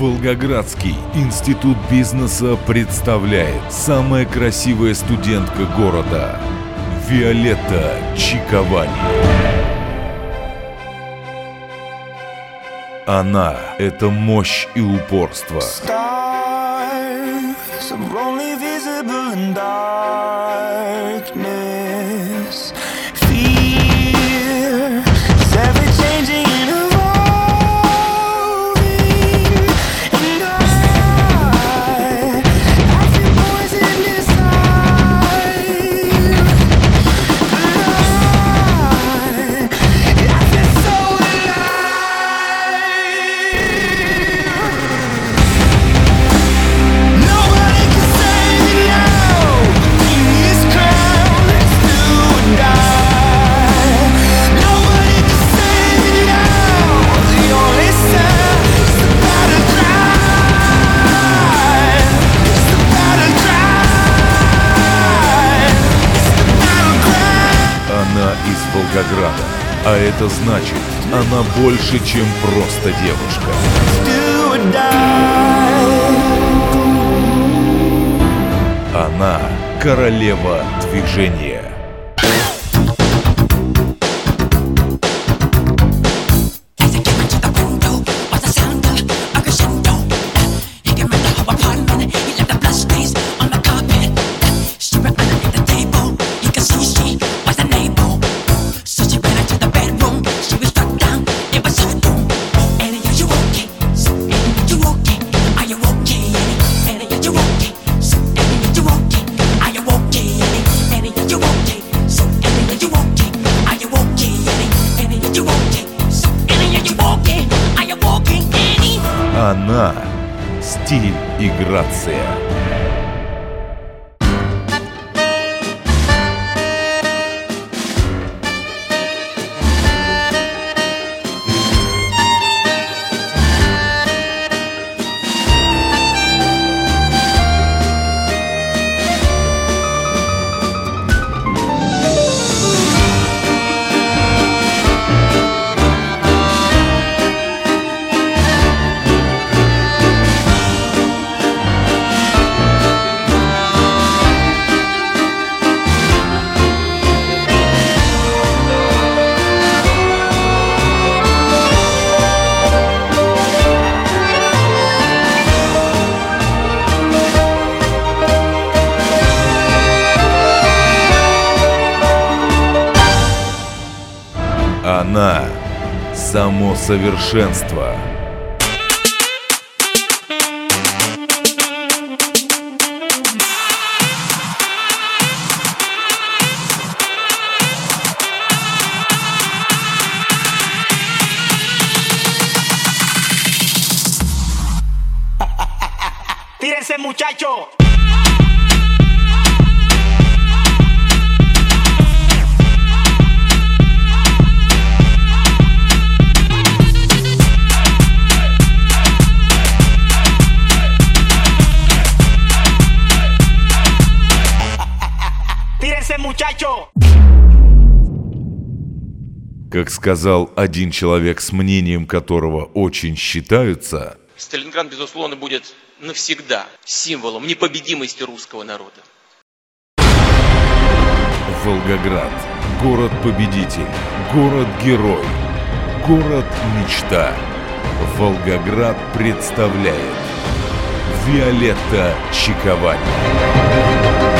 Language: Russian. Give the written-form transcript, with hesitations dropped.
Волгоградский институт бизнеса представляет самая красивая студентка города Виолетта Чиковани. Она — это мощь и упорство. Она из Волгограда, а это значит, она больше, чем просто девушка. Она королева движения. Она — стиль и грация. Она — само совершенство. ¡Tírense, muchacho! Как сказал один человек, с мнением которого очень считаются, Сталинград, безусловно, будет навсегда символом непобедимости русского народа. Волгоград — город-победитель, город-герой, город-мечта. Волгоград представляет Виолетта Чиковани.